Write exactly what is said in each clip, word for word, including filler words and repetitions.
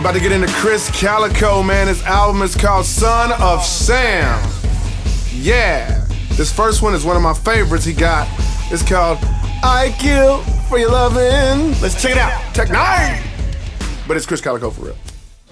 about to get into Krizz Kaliko, man. His album is called Son of Sam. Yeah. This first one is one of my favorites he got. It's called I Kill For Your Lovin'. Let's check it out. Tech Nine. But it's Krizz Kaliko for real.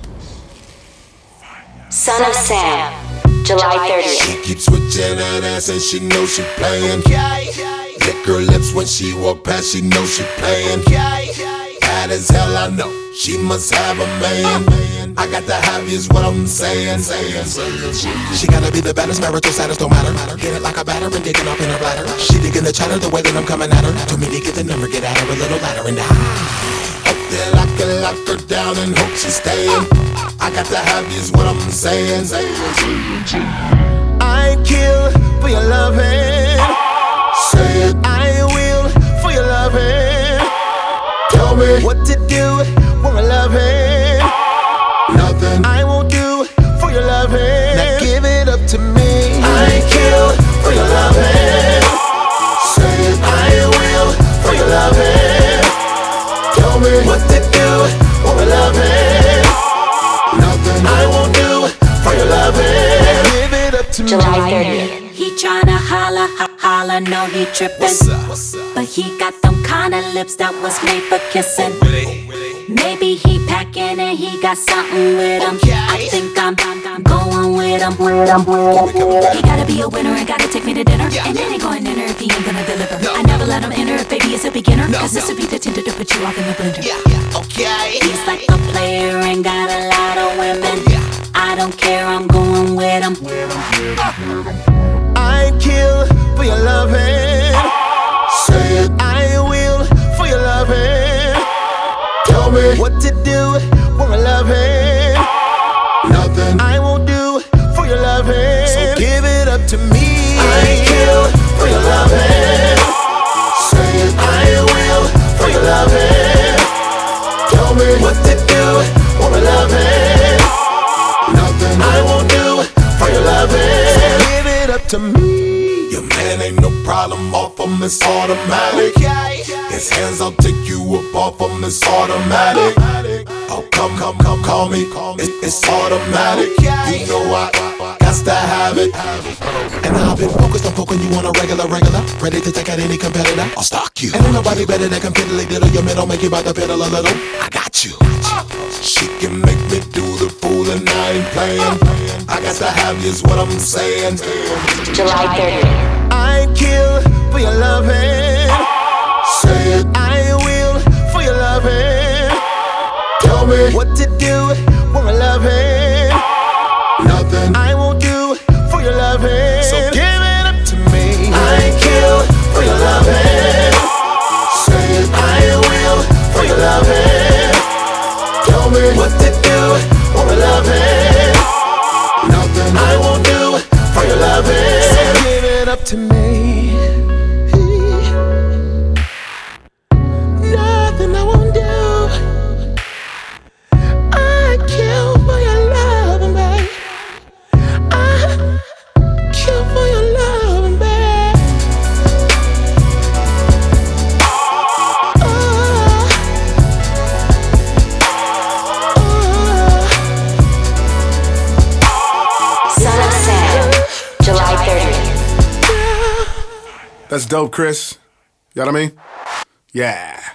Son of Sam, July thirtieth. She keeps switching that ass and she knows she playing. Lick her lips when she walk past, she knows she playing. Bad as hell, I know she must have a man. I got to have you is what I'm saying. She gotta be the baddest, marital status don't matter. Get it like a batter and digging up in her bladder. She digging the chatter the way that I'm coming at her. Told me to get the number, get at her a little ladder and die. That I can lock her down and hope she's staying. I got to have you is what I'm saying. I kill for your loving. Say it. I will for your loving. Tell me what to do when we're loving. Nothing I won't do for your loving. Now give it up to me. I kill for your loving. Say it. I will for your loving. Tell me what to do when we're loving. Nothing I won't do for your loving. Give it up to me. July thirtieth. He tryna holla, ho- holla, no he trippin'. What's up? What's up? But he got them kinda lips that was made for kissing. Maybe he packing and he got something with him. I think I'm, I'm, I'm going with him, with him, with him. He gotta be a winner and gotta take me to dinner. And then ain't going dinner if he ain't gonna deliver. I never let him enter if baby is a beginner. Cause this will be the tinder to put you off in the blender. Okay. He's like a player and got a lot of women. I don't care, I'm going with him. I kill for your loving. Say it. I will for your loving. Tell me what to do when we're loving. Nothing I won't do for your loving. So give it up to me. I kill for your loving. Say it. I will for your loving. Tell me what to do when we're loving. Nothing I won't do for your loving. So give it up to me. Your man ain't no problem, off him it's automatic. His hands, I'll take you up off him, it's automatic. Oh, come, come, come, call me, it, it's automatic. You know I, got to have it. And I've been focused on poking you on a regular, regular. Ready to take out any competitor, I'll stalk you. And ain't nobody better that can fiddly diddle your middle, make you about to fiddle a little. I got you. She can make me do the fool and I ain't playing. I got to have you is what I'm saying. July thirtieth. I kill for your loving. Say it. I will for your loving. Tell me what to do when we're loving. Nothing I won't do for your loving. So give it up to me. I kill for your loving. Say it. I will for your loving. Tell me what to do when we're loving. Nothing I won't do for your loving. So give it up to me. Nothing I won't do. I kill for your loving, babe. I kill for your loving, babe. Oh, oh. Son of Sam, July thirtieth. That's dope, Krizz. You know what I mean? Yeah.